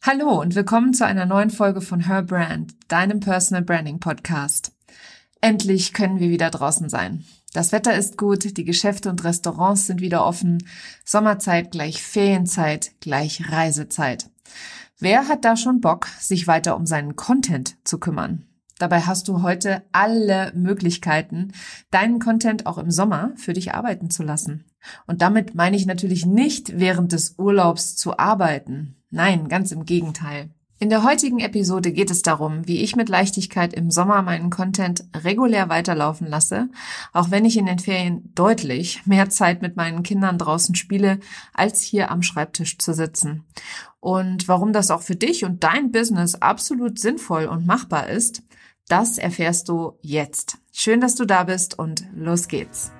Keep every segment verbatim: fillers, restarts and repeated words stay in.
Hallo und willkommen zu einer neuen Folge von Her Brand, deinem Personal Branding Podcast. Endlich können wir wieder draußen sein. Das Wetter ist gut, die Geschäfte und Restaurants sind wieder offen. Sommerzeit gleich Ferienzeit gleich Reisezeit. Wer hat da schon Bock, sich weiter um seinen Content zu kümmern? Dabei hast du heute alle Möglichkeiten, deinen Content auch im Sommer für dich arbeiten zu lassen. Und damit meine ich natürlich nicht während des Urlaubs zu arbeiten. Nein, ganz im Gegenteil. In der heutigen Episode geht es darum, wie ich mit Leichtigkeit im Sommer meinen Content regulär weiterlaufen lasse, auch wenn ich in den Ferien deutlich mehr Zeit mit meinen Kindern draußen spiele, als hier am Schreibtisch zu sitzen. Und warum das auch für dich und dein Business absolut sinnvoll und machbar ist, das erfährst du jetzt. Schön, dass du da bist und los geht's.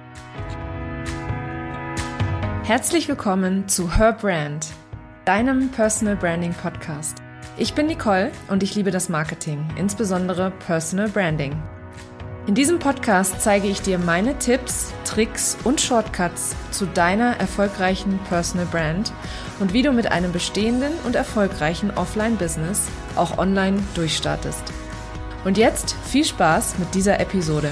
Herzlich willkommen zu Her Brand, deinem Personal Branding Podcast. Ich bin Nicole und ich liebe das Marketing, insbesondere Personal Branding. In diesem Podcast zeige ich dir meine Tipps, Tricks und Shortcuts zu deiner erfolgreichen Personal Brand und wie du mit einem bestehenden und erfolgreichen Offline-Business auch online durchstartest. Und jetzt viel Spaß mit dieser Episode.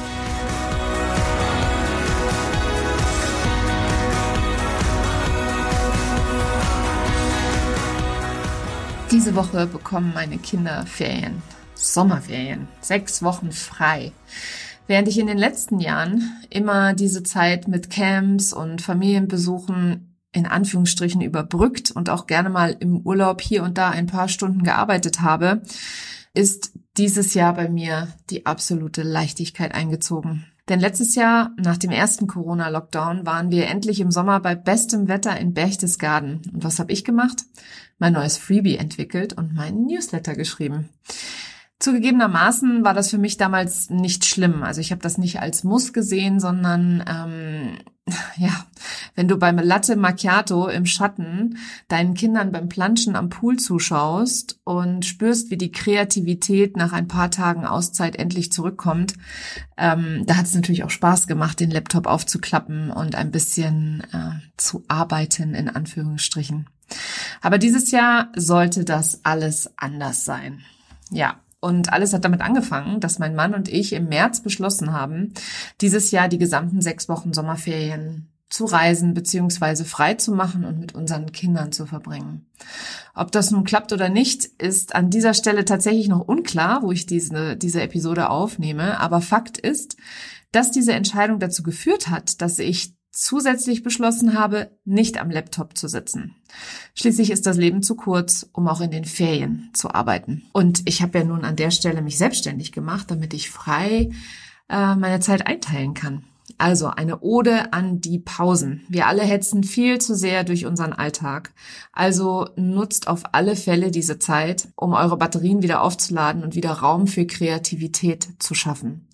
Diese Woche bekommen meine Kinder Ferien, Sommerferien, sechs Wochen frei. Während ich in den letzten Jahren immer diese Zeit mit Camps und Familienbesuchen in Anführungsstrichen überbrückt und auch gerne mal im Urlaub hier und da ein paar Stunden gearbeitet habe, ist dieses Jahr bei mir die absolute Leichtigkeit eingezogen. Denn letztes Jahr, nach dem ersten Corona-Lockdown, waren wir endlich im Sommer bei bestem Wetter in Berchtesgaden. Und was habe ich gemacht? Mein neues Freebie entwickelt und meinen Newsletter geschrieben. Zugegebenermaßen war das für mich damals nicht schlimm. Also ich habe das nicht als Muss gesehen, sondern ähm, ja, wenn du beim Latte Macchiato im Schatten deinen Kindern beim Planschen am Pool zuschaust und spürst, wie die Kreativität nach ein paar Tagen Auszeit endlich zurückkommt, ähm, da hat es natürlich auch Spaß gemacht, den Laptop aufzuklappen und ein bisschen äh, zu arbeiten, in Anführungsstrichen. Aber dieses Jahr sollte das alles anders sein. Ja. Und alles hat damit angefangen, dass mein Mann und ich im März beschlossen haben, dieses Jahr die gesamten sechs Wochen Sommerferien zu reisen bzw. frei zu machen und mit unseren Kindern zu verbringen. Ob das nun klappt oder nicht, ist an dieser Stelle tatsächlich noch unklar, wo ich diese, diese Episode aufnehme. Aber Fakt ist, dass diese Entscheidung dazu geführt hat, dass ich zusätzlich beschlossen habe, nicht am Laptop zu sitzen. Schließlich ist das Leben zu kurz, um auch in den Ferien zu arbeiten. Und ich habe ja nun an der Stelle mich selbstständig gemacht, damit ich frei äh, meine Zeit einteilen kann. Also eine Ode an die Pausen. Wir alle hetzen viel zu sehr durch unseren Alltag. Also nutzt auf alle Fälle diese Zeit, um eure Batterien wieder aufzuladen und wieder Raum für Kreativität zu schaffen.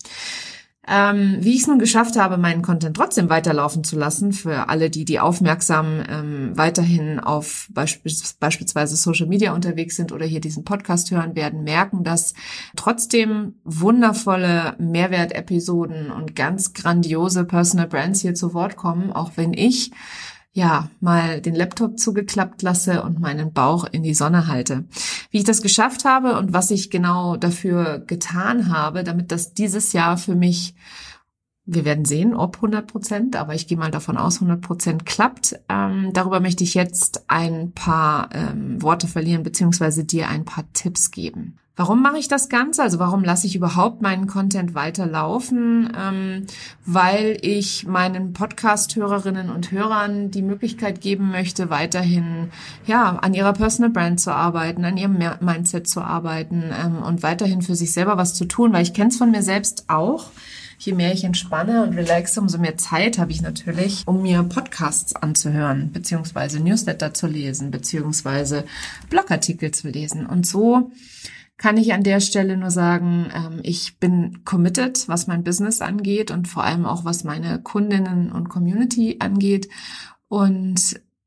Ähm, wie ich es nun geschafft habe, meinen Content trotzdem weiterlaufen zu lassen, für alle, die die aufmerksam ähm, weiterhin auf beisp- beispielsweise Social Media unterwegs sind oder hier diesen Podcast hören werden, merken, dass trotzdem wundervolle Mehrwertepisoden und ganz grandiose Personal Brands hier zu Wort kommen, auch wenn ich ja mal den Laptop zugeklappt lasse und meinen Bauch in die Sonne halte. Wie ich das geschafft habe und was ich genau dafür getan habe, damit das dieses Jahr für mich, wir werden sehen, ob hundert Prozent, aber ich gehe mal davon aus, hundert Prozent klappt. Ähm, darüber möchte ich jetzt ein paar ähm, Worte verlieren, beziehungsweise dir ein paar Tipps geben. Warum mache ich das Ganze? Also warum lasse ich überhaupt meinen Content weiterlaufen? Ähm, weil ich meinen Podcast-Hörerinnen und Hörern die Möglichkeit geben möchte, weiterhin ja an ihrer Personal Brand zu arbeiten, an ihrem Mindset zu arbeiten ähm, und weiterhin für sich selber was zu tun, weil ich kenne es von mir selbst auch. Je mehr ich entspanne und relaxe, umso mehr Zeit habe ich natürlich, um mir Podcasts anzuhören, beziehungsweise Newsletter zu lesen, beziehungsweise Blogartikel zu lesen. Und so kann ich an der Stelle nur sagen, ähm, ich bin committed, was mein Business angeht und vor allem auch was meine Kundinnen und Community angeht. Und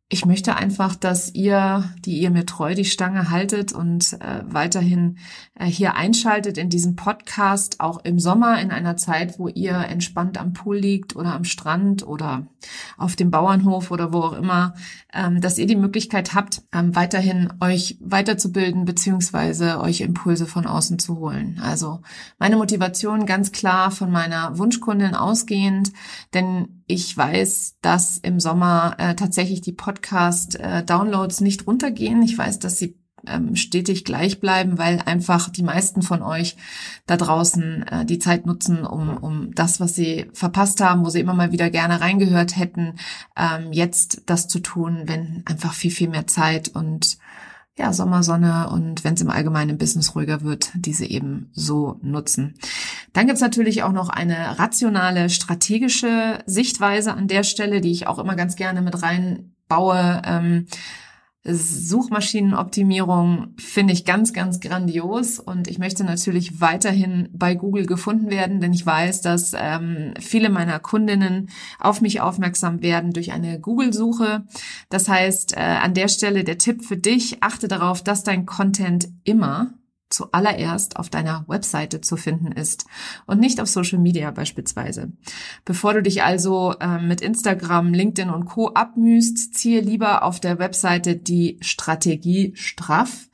ich möchte einfach, dass ihr, die ihr mir treu die Stange haltet und äh, weiterhin äh, hier einschaltet in diesen Podcast, auch im Sommer in einer Zeit, wo ihr entspannt am Pool liegt oder am Strand oder auf dem Bauernhof oder wo auch immer, ähm, dass ihr die Möglichkeit habt, ähm, weiterhin euch weiterzubilden beziehungsweise euch Impulse von außen zu holen. Also meine Motivation ganz klar von meiner Wunschkundin ausgehend, denn ich weiß, dass im Sommer äh, tatsächlich die Podcast-Downloads äh, nicht runtergehen. Ich weiß, dass sie ähm, stetig gleich bleiben, weil einfach die meisten von euch da draußen äh, die Zeit nutzen, um, um das, was sie verpasst haben, wo sie immer mal wieder gerne reingehört hätten, ähm, jetzt das zu tun, wenn einfach viel, viel mehr Zeit und ja, Sommersonne und wenn es im allgemeinen Business ruhiger wird, diese eben so nutzen. Dann gibt's natürlich auch noch eine rationale, strategische Sichtweise an der Stelle, die ich auch immer ganz gerne mit reinbaue. Ähm, Suchmaschinenoptimierung finde ich ganz, ganz grandios und ich möchte natürlich weiterhin bei Google gefunden werden, denn ich weiß, dass ähm, viele meiner Kundinnen auf mich aufmerksam werden durch eine Google-Suche. Das heißt, äh, an der Stelle der Tipp für dich, achte darauf, dass dein Content immer zuallererst auf deiner Webseite zu finden ist und nicht auf Social Media beispielsweise. Bevor du dich also äh, mit Instagram, LinkedIn und Co. abmühst, ziehe lieber auf der Webseite die Strategie straff.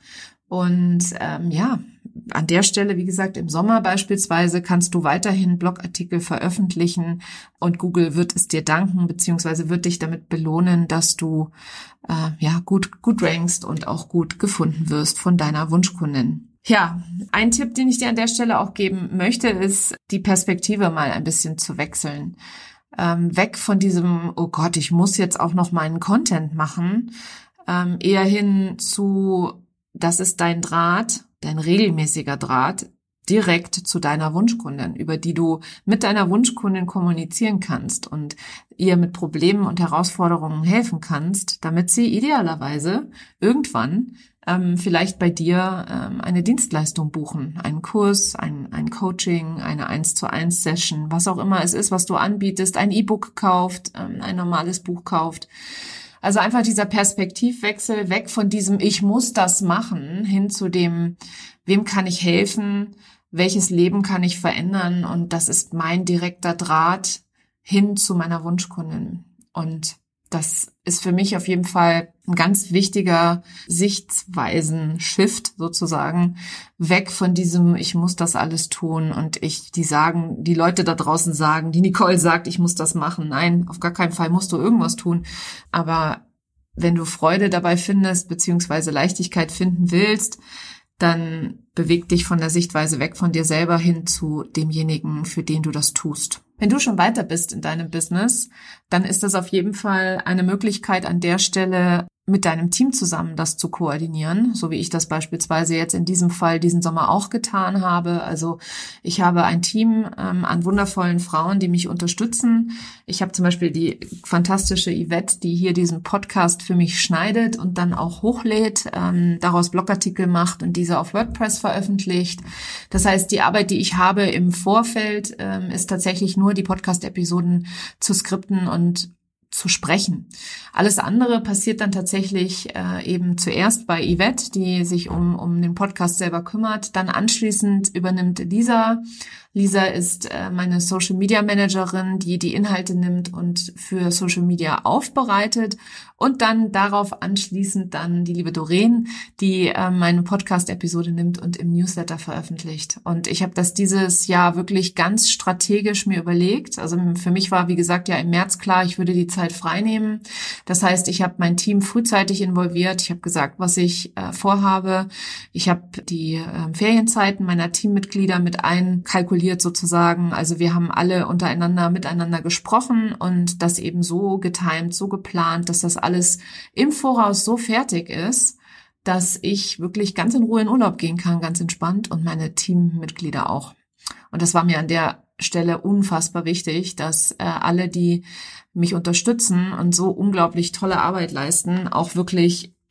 Und ähm, ja, an der Stelle, wie gesagt, im Sommer beispielsweise kannst du weiterhin Blogartikel veröffentlichen und Google wird es dir danken, beziehungsweise wird dich damit belohnen, dass du äh, ja gut gut rankst und auch gut gefunden wirst von deiner Wunschkundin. Ja, ein Tipp, den ich dir an der Stelle auch geben möchte, ist, die Perspektive mal ein bisschen zu wechseln. Ähm, weg von diesem, oh Gott, ich muss jetzt auch noch meinen Content machen, ähm, eher hin zu, das ist dein Draht, dein regelmäßiger Draht, direkt zu deiner Wunschkundin, über die du mit deiner Wunschkundin kommunizieren kannst und ihr mit Problemen und Herausforderungen helfen kannst, damit sie idealerweise irgendwann ähm, vielleicht bei dir ähm, eine Dienstleistung buchen, einen Kurs, ein, ein Coaching, eine eins zu eins Session, was auch immer es ist, was du anbietest, ein E-Book kauft, ähm, ein normales Buch kauft. Also einfach dieser Perspektivwechsel weg von diesem ich muss das machen hin zu dem wem kann ich helfen, welches Leben kann ich verändern und das ist mein direkter Draht hin zu meiner Wunschkundin. Und das ist für mich auf jeden Fall ein ganz wichtiger Sichtweisen-Shift sozusagen, weg von diesem ich muss das alles tun und ich, die sagen, die Leute da draußen sagen, die Nicole sagt, ich muss das machen. Nein, auf gar keinen Fall musst du irgendwas tun. Aber wenn du Freude dabei findest, beziehungsweise Leichtigkeit finden willst, dann beweg dich von der Sichtweise weg von dir selber hin zu demjenigen, für den du das tust. Wenn du schon weiter bist in deinem Business, dann ist das auf jeden Fall eine Möglichkeit an der Stelle, mit deinem Team zusammen das zu koordinieren, so wie ich das beispielsweise jetzt in diesem Fall diesen Sommer auch getan habe. Also ich habe ein Team ähm, an wundervollen Frauen, die mich unterstützen. Ich habe zum Beispiel die fantastische Yvette, die hier diesen Podcast für mich schneidet und dann auch hochlädt, ähm, daraus Blogartikel macht und diese auf WordPress veröffentlicht. Das heißt, die Arbeit, die ich habe im Vorfeld, ähm, ist tatsächlich nur die Podcast-Episoden zu skripten und zu sprechen. Alles andere passiert dann tatsächlich äh, eben zuerst bei Yvette, die sich um um den Podcast selber kümmert. Dann anschließend übernimmt Lisa. Lisa ist äh, meine Social Media Managerin, die die Inhalte nimmt und für Social Media aufbereitet. Und dann darauf anschließend dann die liebe Doreen, die äh, meine Podcast-Episode nimmt und im Newsletter veröffentlicht. Und ich habe das dieses Jahr wirklich ganz strategisch mir überlegt. Also für mich war, wie gesagt, ja im März klar, ich würde die Zeit frei nehmen. Das heißt, ich habe mein Team frühzeitig involviert. Ich habe gesagt, was ich äh, vorhabe. Ich habe die äh, Ferienzeiten meiner Teammitglieder mit einkalkuliert sozusagen. Also wir haben alle untereinander miteinander gesprochen und das eben so getimt, so geplant, dass das alles im Voraus so fertig ist, dass ich wirklich ganz in Ruhe in Urlaub gehen kann, ganz entspannt und meine Teammitglieder auch. Und das war mir an der Stelle unfassbar wichtig, dass äh, alle, die mich unterstützen und so unglaublich tolle Arbeit leisten, auch wirklich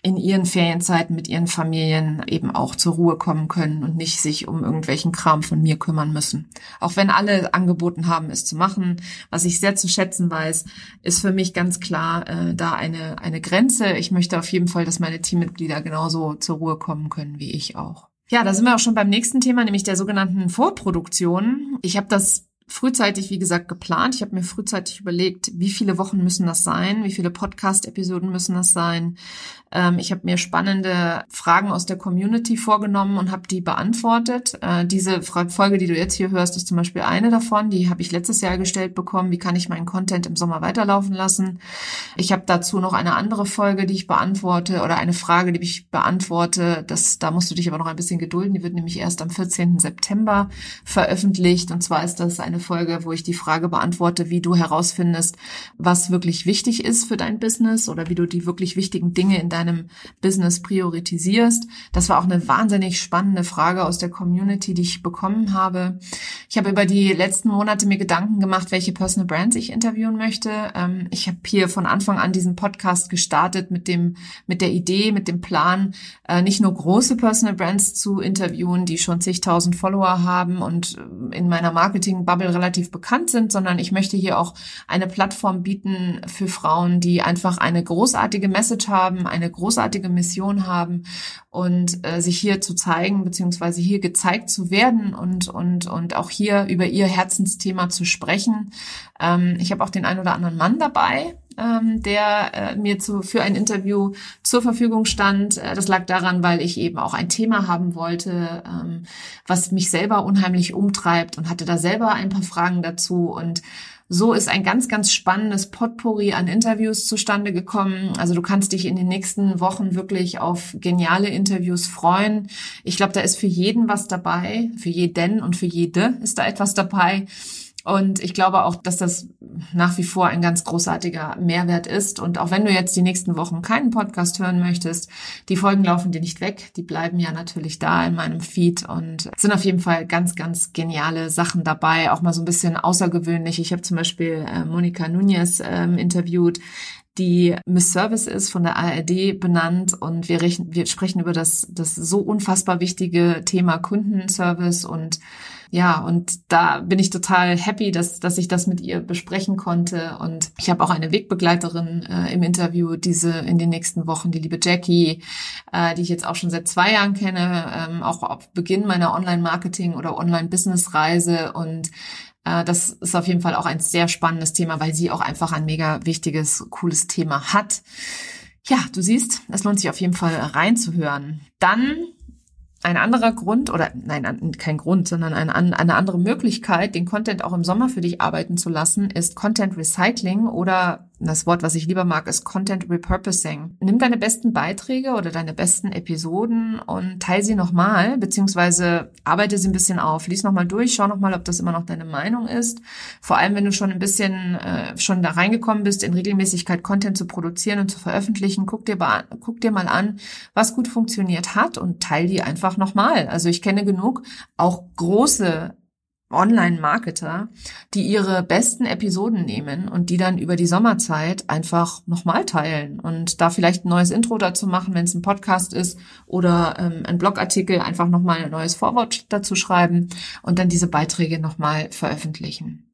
in ihren Ferienzeiten mit ihren Familien eben auch zur Ruhe kommen können und nicht sich um irgendwelchen Kram von mir kümmern müssen. Auch wenn alle angeboten haben, es zu machen, was ich sehr zu schätzen weiß, ist für mich ganz klar äh, da eine eine Grenze. Ich möchte auf jeden Fall, dass meine Teammitglieder genauso zur Ruhe kommen können wie ich auch. Ja, da sind wir auch schon beim nächsten Thema, nämlich der sogenannten Vorproduktion. Ich habe das frühzeitig, wie gesagt, geplant. Ich habe mir frühzeitig überlegt, wie viele Wochen müssen das sein, wie viele Podcast-Episoden müssen das sein. Ähm, ich habe mir spannende Fragen aus der Community vorgenommen und habe die beantwortet. Äh, diese Folge, die du jetzt hier hörst, ist zum Beispiel eine davon. Die habe ich letztes Jahr gestellt bekommen. Wie kann ich meinen Content im Sommer weiterlaufen lassen? Ich habe dazu noch eine andere Folge, die ich beantworte, oder eine Frage, die ich beantworte. Das, da musst du dich aber noch ein bisschen gedulden. Die wird nämlich erst am vierzehnten September veröffentlicht. Und zwar ist das eine Folge, wo ich die Frage beantworte, wie du herausfindest, was wirklich wichtig ist für dein Business oder wie du die wirklich wichtigen Dinge in deinem Business priorisierst. Das war auch eine wahnsinnig spannende Frage aus der Community, die ich bekommen habe. Ich habe über die letzten Monate mir Gedanken gemacht, welche Personal Brands ich interviewen möchte. Ich habe hier von Anfang an diesen Podcast gestartet mit dem, mit der Idee, mit dem Plan, nicht nur große Personal Brands zu interviewen, die schon zigtausend Follower haben und in meiner Marketing-Bubble relativ bekannt sind, sondern ich möchte hier auch eine Plattform bieten für Frauen, die einfach eine großartige Message haben, eine großartige Mission haben und äh, sich hier zu zeigen, beziehungsweise hier gezeigt zu werden und und und auch hier über ihr Herzensthema zu sprechen. Ähm, ich habe auch den einen oder anderen Mann dabei, ähm, der äh, mir zu, für ein Interview zur Verfügung stand. Äh, das lag daran, weil ich eben auch ein Thema haben wollte, ähm, was mich selber unheimlich umtreibt, und hatte da selber ein paar Fragen dazu. Und so ist ein ganz, ganz spannendes Potpourri an Interviews zustande gekommen. Also du kannst dich in den nächsten Wochen wirklich auf geniale Interviews freuen. Ich glaube, da ist für jeden was dabei, für jeden und für jede ist da etwas dabei. Und ich glaube auch, dass das nach wie vor ein ganz großartiger Mehrwert ist. Und auch wenn du jetzt die nächsten Wochen keinen Podcast hören möchtest, die Folgen laufen dir nicht weg. Die bleiben ja natürlich da in meinem Feed und sind auf jeden Fall ganz, ganz geniale Sachen dabei. Auch mal so ein bisschen außergewöhnlich. Ich habe zum Beispiel äh, Monika Nunez ähm, interviewt, die Miss Service ist, von der A R D benannt, und wir, rechnen, wir sprechen über das, das so unfassbar wichtige Thema Kundenservice. Und ja, und da bin ich total happy, dass dass ich das mit ihr besprechen konnte. Und ich habe auch eine Wegbegleiterin äh, im Interview diese in den nächsten Wochen, die liebe Jackie, äh, die ich jetzt auch schon seit zwei Jahren kenne, ähm, auch auf Beginn meiner Online-Marketing- oder Online-Business-Reise. Und äh, das ist auf jeden Fall auch ein sehr spannendes Thema, weil sie auch einfach ein mega wichtiges, cooles Thema hat. Ja, du siehst, es lohnt sich auf jeden Fall reinzuhören. Dann ein anderer Grund, oder nein, kein Grund, sondern eine, eine andere Möglichkeit, den Content auch im Sommer für dich arbeiten zu lassen, ist Content Recycling, oder das Wort, was ich lieber mag, ist Content Repurposing. Nimm deine besten Beiträge oder deine besten Episoden und teile sie nochmal, beziehungsweise arbeite sie ein bisschen auf. Lies nochmal durch, schau nochmal, ob das immer noch deine Meinung ist. Vor allem, wenn du schon ein bisschen äh, schon da reingekommen bist, in Regelmäßigkeit Content zu produzieren und zu veröffentlichen, guck dir, guck dir mal an, was gut funktioniert hat, und teile die einfach nochmal. Also ich kenne genug, auch große Online-Marketer, die ihre besten Episoden nehmen und die dann über die Sommerzeit einfach nochmal teilen und da vielleicht ein neues Intro dazu machen, wenn es ein Podcast ist, oder ähm, ein Blogartikel, einfach nochmal ein neues Vorwort dazu schreiben und dann diese Beiträge nochmal veröffentlichen.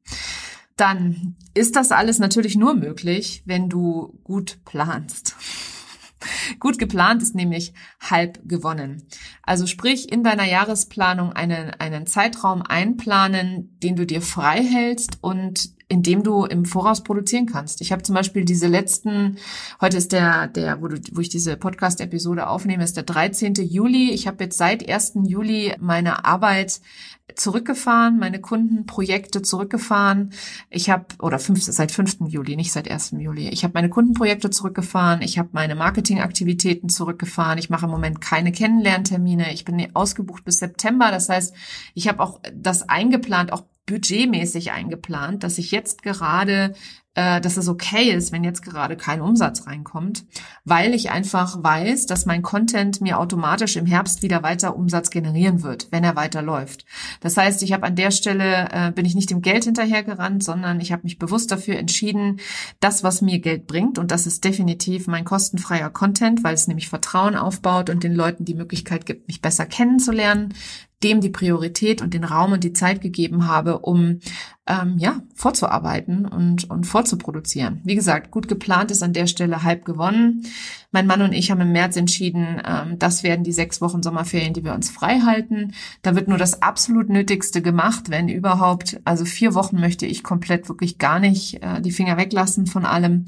Dann ist das alles natürlich nur möglich, wenn du gut planst. Gut geplant ist nämlich halb gewonnen. Also sprich, in deiner Jahresplanung einen, einen Zeitraum einplanen, den du dir frei hältst und in dem du im Voraus produzieren kannst. Ich habe zum Beispiel diese letzten, heute ist der, der, wo, du, wo ich diese Podcast-Episode aufnehme, ist der dreizehnten Juli. Ich habe jetzt seit ersten Juli meine Arbeit zurückgefahren, meine Kundenprojekte zurückgefahren. Ich habe, oder fünf, seit fünften Juli, nicht seit ersten Juli. Ich habe meine Kundenprojekte zurückgefahren. Ich habe meine Marketingaktivitäten zurückgefahren. Ich mache im Moment keine Kennenlerntermine. Ich bin ausgebucht bis September. Das heißt, ich habe auch das eingeplant, auch budgetmäßig eingeplant, dass ich jetzt gerade, äh, dass es okay ist, wenn jetzt gerade kein Umsatz reinkommt, weil ich einfach weiß, dass mein Content mir automatisch im Herbst wieder weiter Umsatz generieren wird, wenn er weiterläuft. Das heißt, ich habe an der Stelle, äh, bin ich nicht dem Geld hinterhergerannt, sondern ich habe mich bewusst dafür entschieden, das, was mir Geld bringt, und das ist definitiv mein kostenfreier Content, weil es nämlich Vertrauen aufbaut und den Leuten die Möglichkeit gibt, mich besser kennenzulernen, dem die Priorität und den Raum und die Zeit gegeben habe, um ähm, ja vorzuarbeiten und und vorzuproduzieren. Wie gesagt, gut geplant ist an der Stelle halb gewonnen. Mein Mann und ich haben im März entschieden, ähm, das werden die sechs Wochen Sommerferien, die wir uns frei halten. Da wird nur das absolut Nötigste gemacht, wenn überhaupt. Also vier Wochen möchte ich komplett wirklich gar nicht äh, die Finger weglassen von allem.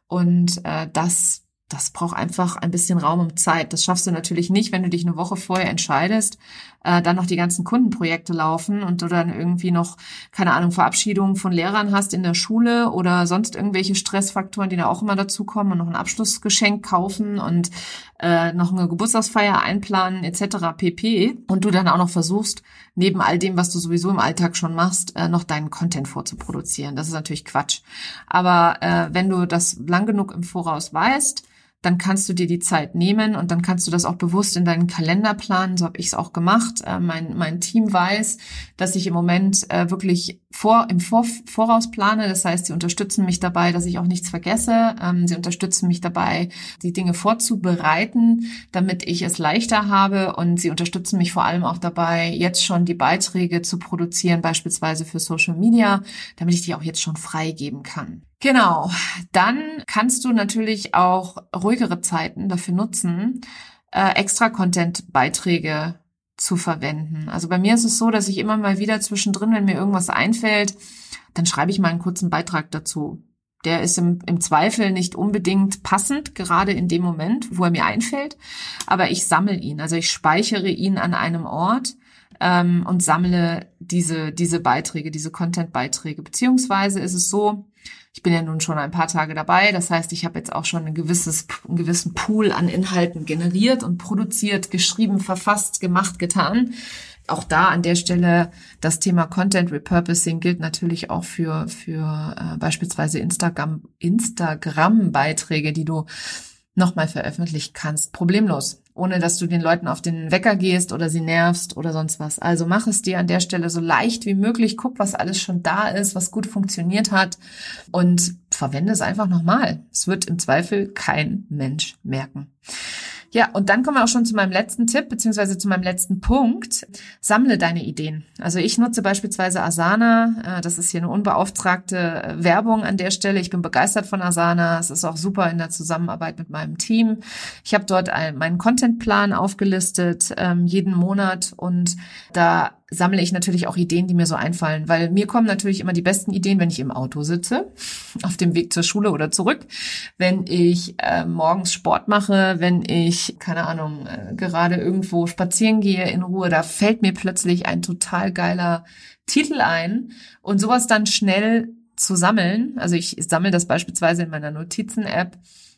Und äh, das Das braucht einfach ein bisschen Raum und Zeit. Das schaffst du natürlich nicht, wenn du dich eine Woche vorher entscheidest, äh, dann noch die ganzen Kundenprojekte laufen und du dann irgendwie noch, keine Ahnung, Verabschiedungen von Lehrern hast in der Schule oder sonst irgendwelche Stressfaktoren, die da auch immer dazukommen, und noch ein Abschlussgeschenk kaufen und äh, noch eine Geburtstagsfeier einplanen et cetera pp. Und du dann auch noch versuchst, neben all dem, was du sowieso im Alltag schon machst, äh, noch deinen Content vorzuproduzieren. Das ist natürlich Quatsch. Aber äh, wenn du das lang genug im Voraus weißt, dann kannst du dir die Zeit nehmen und dann kannst du das auch bewusst in deinen Kalender planen. So habe ich es auch gemacht. Äh, mein mein Team weiß, dass ich im Moment äh, wirklich vor im vor, Voraus plane. Das heißt, sie unterstützen mich dabei, dass ich auch nichts vergesse. Ähm, sie unterstützen mich dabei, die Dinge vorzubereiten, damit ich es leichter habe. Und sie unterstützen mich vor allem auch dabei, jetzt schon die Beiträge zu produzieren, beispielsweise für Social Media, damit ich die auch jetzt schon freigeben kann. Genau, dann kannst du natürlich auch ruhigere Zeiten dafür nutzen, äh, extra Content-Beiträge zu verwenden. Also bei mir ist es so, dass ich immer mal wieder zwischendrin, wenn mir irgendwas einfällt, dann schreibe ich mal einen kurzen Beitrag dazu. Der ist im, im Zweifel nicht unbedingt passend, gerade in dem Moment, wo er mir einfällt, aber ich sammle ihn. Also ich speichere ihn an einem Ort ähm, und sammle diese, diese Beiträge, diese Content-Beiträge. Beziehungsweise ist es so, ich bin ja nun schon ein paar Tage dabei, das heißt, ich habe jetzt auch schon ein gewisses, einen gewissen Pool an Inhalten generiert und produziert, geschrieben, verfasst, gemacht, getan. Auch da an der Stelle das Thema Content Repurposing gilt natürlich auch für für äh, beispielsweise Instagram Instagram-Beiträge, die du nochmal veröffentlichen kannst, problemlos, ohne dass du den Leuten auf den Wecker gehst oder sie nervst oder sonst was. Also mach es dir an der Stelle so leicht wie möglich, guck, was alles schon da ist, was gut funktioniert hat, und verwende es einfach nochmal. Es wird im Zweifel kein Mensch merken. Ja, und dann kommen wir auch schon zu meinem letzten Tipp, beziehungsweise zu meinem letzten Punkt. Sammle deine Ideen. Also ich nutze beispielsweise Asana. Das ist hier eine unbeauftragte Werbung an der Stelle. Ich bin begeistert von Asana. Es ist auch super in der Zusammenarbeit mit meinem Team. Ich habe dort meinen Contentplan aufgelistet, jeden Monat, und da sammle ich natürlich auch Ideen, die mir so einfallen, weil mir kommen natürlich immer die besten Ideen, wenn ich im Auto sitze, auf dem Weg zur Schule oder zurück, wenn ich äh, morgens Sport mache, wenn ich, keine Ahnung, äh, gerade irgendwo spazieren gehe in Ruhe, da fällt mir plötzlich ein total geiler Titel ein, und sowas dann schnell zu sammeln. Also ich sammle das beispielsweise in meiner Notizen-App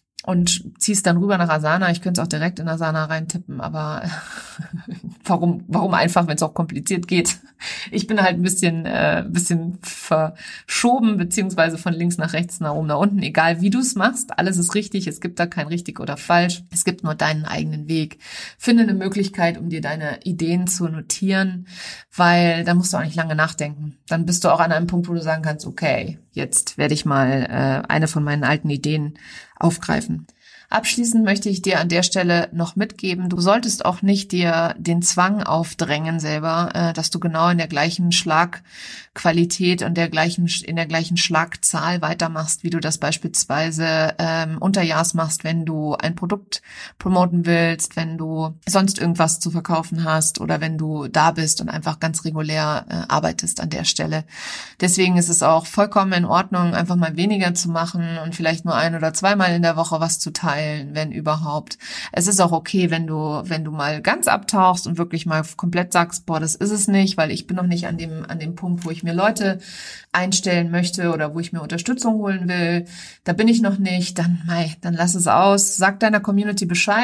und zieh's dann rüber nach Asana. Ich könnte es auch direkt in Asana reintippen, aber warum warum einfach, wenn es auch kompliziert geht? Ich bin halt ein bisschen äh, bisschen verschoben, beziehungsweise von links nach rechts, nach oben, nach unten. Egal wie du es machst, alles ist richtig. Es gibt da kein richtig oder falsch. Es gibt nur deinen eigenen Weg. Finde eine Möglichkeit, um dir deine Ideen zu notieren, weil da musst du auch nicht lange nachdenken. Dann bist du auch an einem Punkt, wo du sagen kannst, okay, jetzt werde ich mal äh, eine von meinen alten Ideen aufgreifen. Abschließend möchte ich dir an der Stelle noch mitgeben, du solltest auch nicht dir den Zwang aufdrängen selber, äh, dass du genau in der gleichen Schlagqualität und der gleichen in der gleichen Schlagzahl weitermachst, wie du das beispielsweise ähm, unterjahrs machst, wenn du ein Produkt promoten willst, wenn du sonst irgendwas zu verkaufen hast oder wenn du da bist und einfach ganz regulär äh, arbeitest an der Stelle. Deswegen ist es auch vollkommen in Ordnung, einfach mal weniger zu machen und vielleicht nur ein- oder zweimal in der Woche was zu teilen, wenn überhaupt. Es ist auch okay, wenn du, wenn du mal ganz abtauchst und wirklich mal komplett sagst, boah, das ist es nicht, weil ich bin noch nicht an dem, an dem Punkt, wo ich mir Leute einstellen möchte oder wo ich mir Unterstützung holen will. Da bin ich noch nicht. Dann, mei, dann lass es aus. Sag deiner Community Bescheid.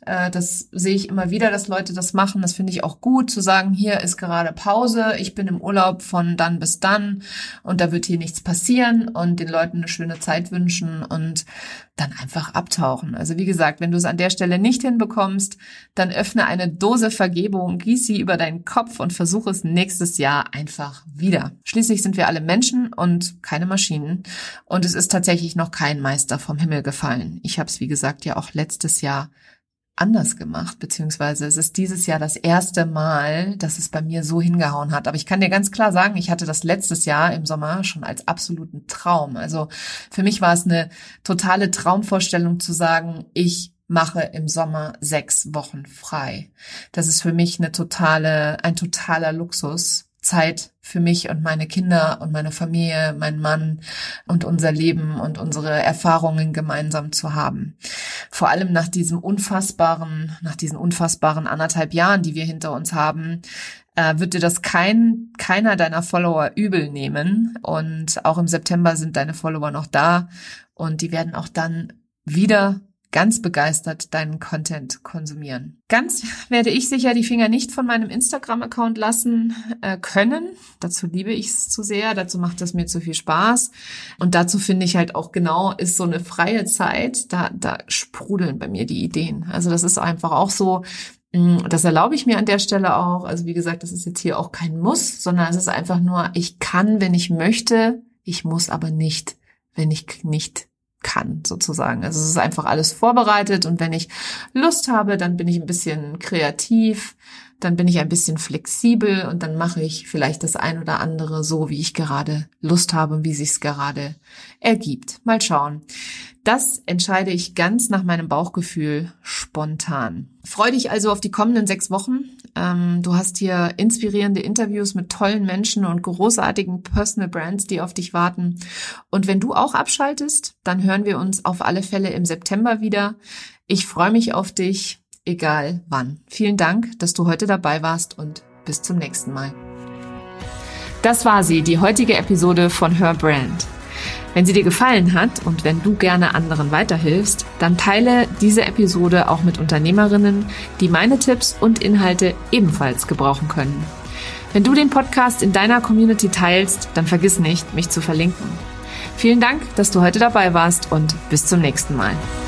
Das sehe ich immer wieder, dass Leute das machen. Das finde ich auch gut, zu sagen, hier ist gerade Pause, ich bin im Urlaub von dann bis dann und da wird hier nichts passieren und den Leuten eine schöne Zeit wünschen und dann einfach abtauchen. Also wie gesagt, wenn du es an der Stelle nicht hinbekommst, dann öffne eine Dose Vergebung, gieß sie über deinen Kopf und versuche es nächstes Jahr einfach wieder. Schließlich sind wir alle Menschen und keine Maschinen und es ist tatsächlich noch kein Meister vom Himmel gefallen. Ich habe es, wie gesagt, ja auch letztes Jahr anders gemacht, beziehungsweise es ist dieses Jahr das erste Mal, dass es bei mir so hingehauen hat. Aber ich kann dir ganz klar sagen, ich hatte das letztes Jahr im Sommer schon als absoluten Traum. Also für mich war es eine totale Traumvorstellung zu sagen, ich mache im Sommer sechs Wochen frei. Das ist für mich eine totale, ein totaler Luxus. Zeit für mich und meine Kinder und meine Familie, mein Mann und unser Leben und unsere Erfahrungen gemeinsam zu haben. Vor allem nach diesem unfassbaren, nach diesen unfassbaren anderthalb Jahren, die wir hinter uns haben, äh, wird dir das kein, keiner deiner Follower übel nehmen. Und auch im September sind deine Follower noch da und die werden auch dann wieder ganz begeistert deinen Content konsumieren. Ganz werde ich sicher die Finger nicht von meinem Instagram-Account lassen äh, können. Dazu liebe ich es zu sehr, dazu macht es mir zu viel Spaß. Und dazu finde ich halt auch genau, ist so eine freie Zeit, da, da sprudeln bei mir die Ideen. Also das ist einfach auch so, das erlaube ich mir an der Stelle auch. Also wie gesagt, das ist jetzt hier auch kein Muss, sondern es ist einfach nur, ich kann, wenn ich möchte, ich muss aber nicht, wenn ich nicht kann, sozusagen. Also es ist einfach alles vorbereitet und wenn ich Lust habe, dann bin ich ein bisschen kreativ, dann bin ich ein bisschen flexibel und dann mache ich vielleicht das ein oder andere so, wie ich gerade Lust habe und wie sich's gerade ergibt. Mal schauen. Das entscheide ich ganz nach meinem Bauchgefühl spontan. Freu dich also auf die kommenden sechs Wochen. Ähm, du hast hier inspirierende Interviews mit tollen Menschen und großartigen Personal Brands, die auf dich warten. Und wenn du auch abschaltest, dann hören wir uns auf alle Fälle im September wieder. Ich freue mich auf dich, egal wann. Vielen Dank, dass du heute dabei warst und bis zum nächsten Mal. Das war sie, die heutige Episode von Her Brand. Wenn sie dir gefallen hat und wenn du gerne anderen weiterhilfst, dann teile diese Episode auch mit Unternehmerinnen, die meine Tipps und Inhalte ebenfalls gebrauchen können. Wenn du den Podcast in deiner Community teilst, dann vergiss nicht, mich zu verlinken. Vielen Dank, dass du heute dabei warst und bis zum nächsten Mal.